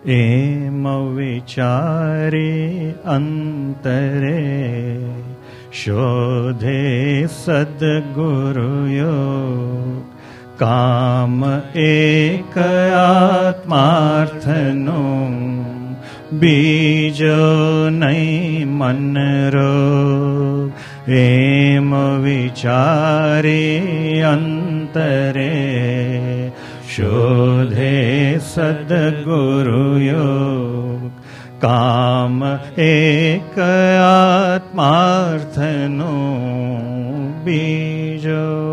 એમ વિચારી અંતરે શોધે સદગુરુયોગ. કામ એક આત્માર્થનું બીજો નહીં મનરોગ. એમ વિચારી અંતરે શોધે સદગુરુયોગ. કામ એક આત્માર્થનું બીજો